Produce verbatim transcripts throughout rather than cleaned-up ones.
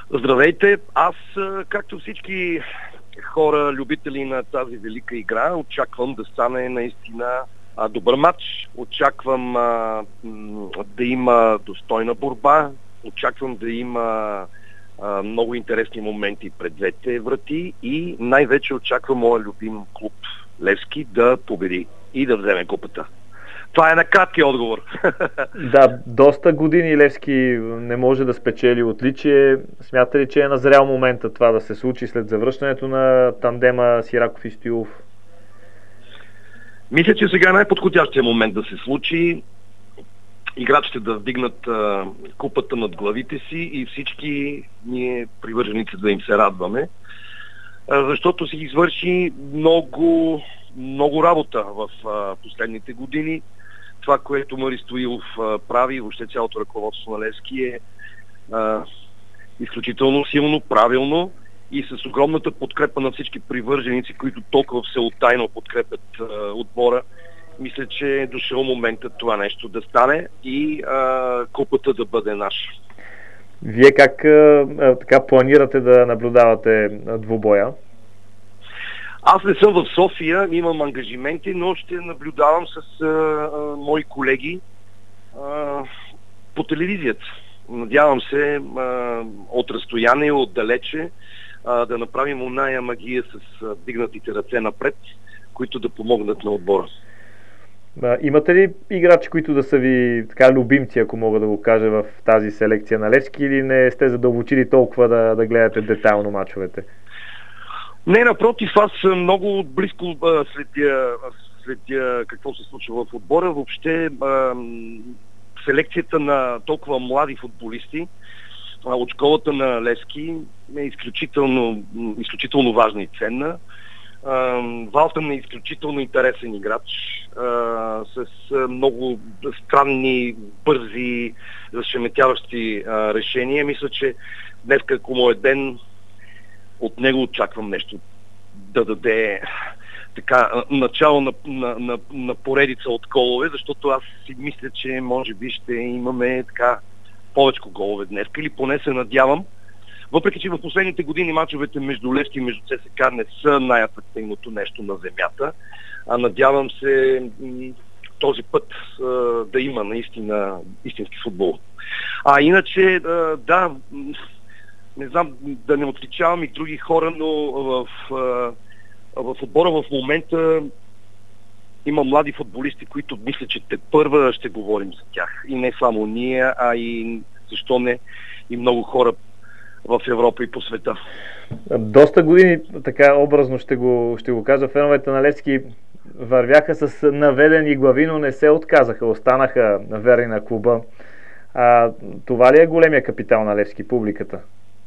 Здравейте! Аз, както всички хора, любители на тази велика игра, очаквам да стане наистина а, добър матч. Очаквам а, м, да има достойна борба. Очаквам да има а, много интересни моменти пред двете врати и най-вече очаквам моя любим клуб Левски да победи и да вземе купата. Това е на кратки отговор. Да, доста години Левски не може да спечели отличие. Смята ли, че е назрял момента това да се случи след завръщането на тандема Сираков и Стоилов? Мисля, че сега е най-подходящия момент да се случи. Играчите да вдигнат а, купата над главите си и всички ние, привърженици, да им се радваме. А, защото си извърши много, много работа в а, последните години. Това, което Мари Стоилов а, прави, въобще цялото ръководство на Левски е а, изключително силно, правилно и с огромната подкрепа на всички привърженици, които толкова всеотайно подкрепят а, отбора. Мисля, че е дошъл момента това нещо да стане и а, купата да бъде наша. Вие как а, така планирате да наблюдавате двубоя? Аз не съм в София, имам ангажименти, но ще наблюдавам с а, а, мои колеги а, по телевизията. Надявам се а, от разстояние, отдалече, а, да направим оная магия с а, дигнатите ръце напред, които да помогнат на отбора. А, имате ли играчи, които да са ви така любимци, ако мога да го кажа, в тази селекция на Левски, или не сте задълбочили толкова да, да гледате детайлно мачовете? Не, напротив, аз много близко а, следя, следя какво се случва в отбора. Въобще а, селекцията на толкова млади футболисти а, от школата на Левски е изключително, изключително важна и ценна. Валтън е изключително интересен играч, а, с а, много странни, бързи, зашеметяващи а, решения. Мисля, че днес, ако му е ден, от него очаквам нещо да даде така начало на, на, на, на поредица от голове, защото аз си мисля, че може би ще имаме така повече голове днес, или поне се надявам. Въпреки че в последните години мачовете между Левски и между ЦСКА не са най-атрактивното нещо на земята, а надявам се този път а, да има наистина истински футбол. А иначе, а, да, не знам да не отличавам и други хора, но в, а, в отбора в момента има млади футболисти, които мисля, че те първа ще говорим за тях. И не само ние, а и защо не и много хора в Европа и по света. Доста години, така образно ще го, ще го кажа, феновете на Левски вървяха с наведени глави, но не се отказаха, останаха верни на клуба. А, това ли е големия капитал на Левски, публиката?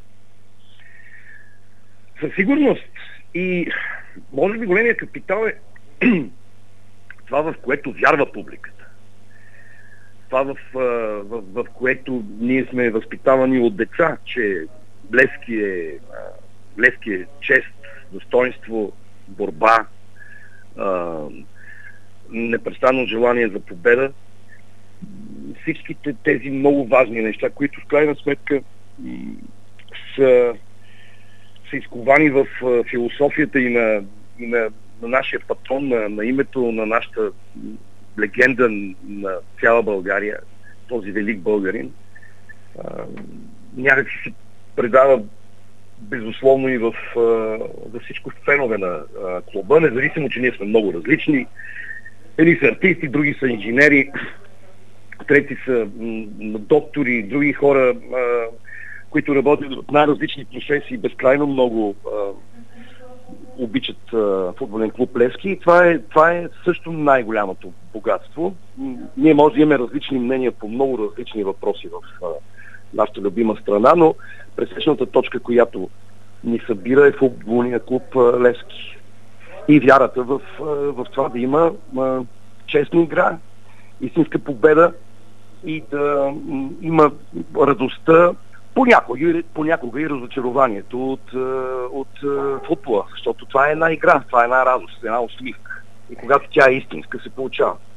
Със сигурност. И може би големия капитал е това, в което вярва публиката. Това, в, в, в, в което ние сме възпитавани от деца, че Левски е, Левски е чест, достоинство, борба, а, непрестанно желание за победа. Всичките тези много важни неща, които в крайна сметка са, са изковани в философията и на, и на, на нашия патрон, на, на името на нашата легенда на цяла България, този велик българин, някак си предава безусловно и в, в всичко фенове на а, клуба, независимо, че ние сме много различни. Едни са артисти, други са инженери, трети са м- доктори, други хора, а, които работят в най-различни професии, безкрайно много а, обичат а, футболен клуб Левски. И това е, това е също най-голямото богатство. Ние може да имаме различни мнения по много различни въпроси в а, нашата любима страна, но пресечната точка, която ни събира, е футболния клуб а, Левски. И вярата в, а, в това да има а, честна игра, истинска победа и да м, има радостта, понякога, понякога и разочарованието от, от футбола, защото това е една игра, това е една радост, една усмивка. И когато тя е истинска, се получава.